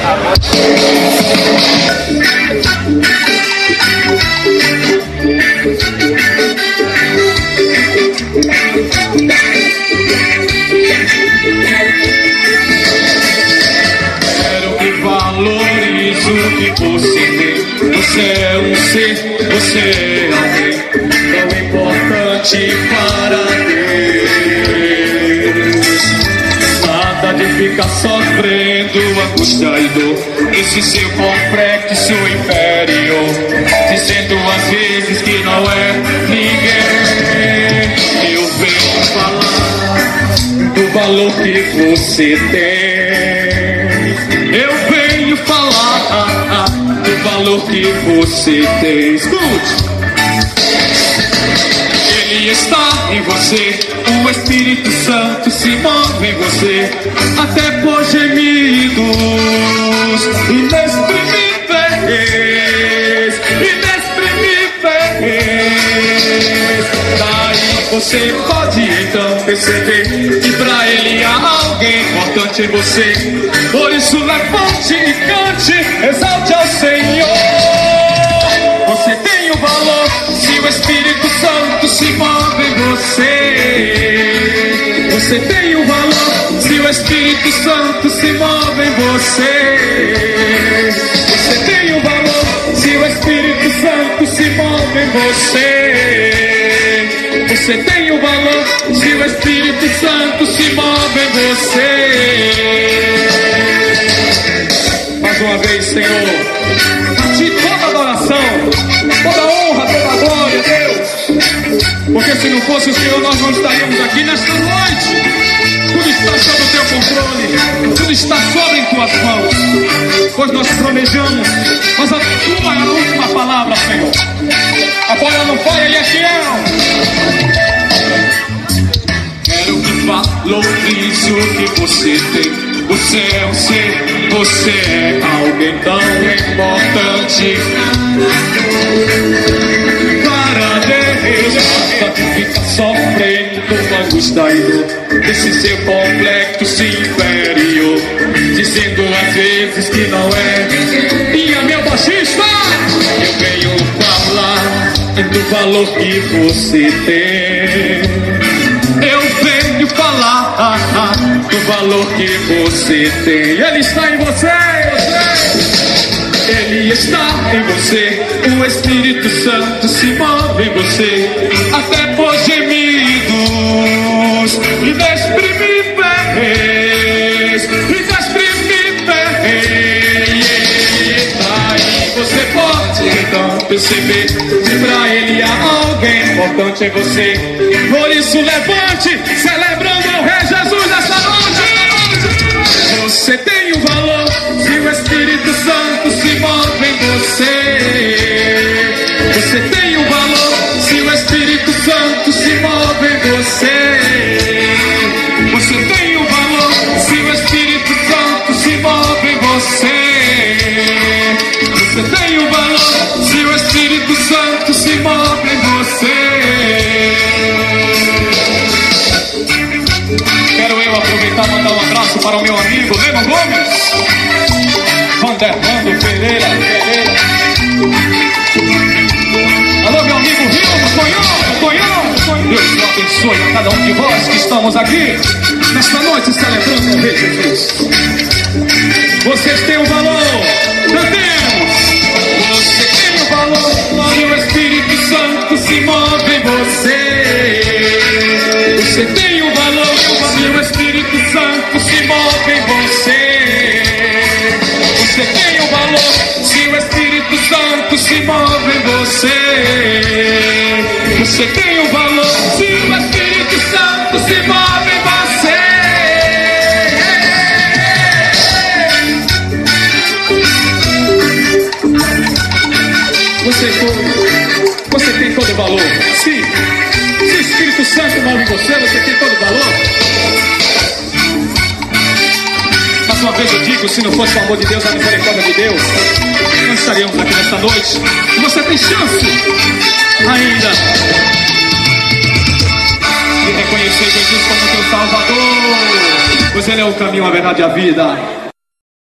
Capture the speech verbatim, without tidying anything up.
Quero que valorize o que você tem. Você é um ser, você é alguém tão importante para Deus. Nada de ficar sofrendo angústia e dor esse seu complexo inferior, dizendo às vezes que não é ninguém. Eu venho falar do valor que você tem. Eu venho falar do valor que você tem. Escute. Ele está em você, o Espírito Santo se move em você, até por gemidos inexprimíveis, inexprimíveis. Daí você pode então perceber que pra Ele há alguém importante em você. Por isso levante e cante, exalte ao Senhor. Você tem o valor se o Espírito Santo se move em você. Você tem o valor se o Espírito Santo se move em você. Você tem o valor se o Espírito Santo se move em você. Você tem o valor se o Espírito Santo se move em você. Mais uma vez, Senhor, a Ti toda adoração, toda honra, toda glória, Deus. Porque se não fosse o Senhor, nós não estaríamos aqui nesta noite. Tudo está sob o Teu controle, tudo está sobre em Tuas mãos. Pois nós planejamos, mas a Tua é a última palavra, Senhor. A bola não falha e é fiel. Quero que valorize o que você tem. Você é um ser, você é alguém tão importante para Deus. Basta de ficar sofrendo com angústia e dor desse seu complexo inferior, dizendo às vezes que não é. E a meu baixista, eu venho falar do valor que você tem. Eu venho falar do valor que você tem. Ele está em você, Ele está em você. O Espírito Santo se move em você, até por gemidos inexprimíveis, inexprimíveis. Aí você pode então perceber que pra Ele há alguém importante em você. Por isso levante, celebrando ao Rei Jesus essa noite. Você tem o valor se o Espírito Santo se move em você. Você tem o valor se o Espírito Santo se move em você. Você tem o valor se o Espírito Santo se move em você. Você tem o valor se o Espírito Santo se move em você. Quero eu aproveitar e mandar um abraço para o meu amigo Leno Gomes, Vanderlando Pereira, Pereira. Alô, meu amigo Rio, Tonhão, Tonhão. Deus abençoe a cada um de vós que estamos aqui nesta noite celebrando o Rei Jesus. Vocês têm um valor, cantemos. Você tem um valor, e o Espírito Santo se move em você. Você tem um valor, e o Espírito Santo se move em você. Você tem um valor, se o Espírito Santo se move em você. Você tem um valor, se o Espírito Santo se move em você. Você, você tem todo o valor. Sim. Se o Espírito Santo move em você, você tem todo o valor. Mais uma vez eu digo, se não fosse o amor de Deus, a misericórdia de Deus, nós estaríamos aqui nesta noite. E você tem chance ainda de reconhecer Jesus como teu Salvador, pois Ele é o caminho, a verdade e a vida.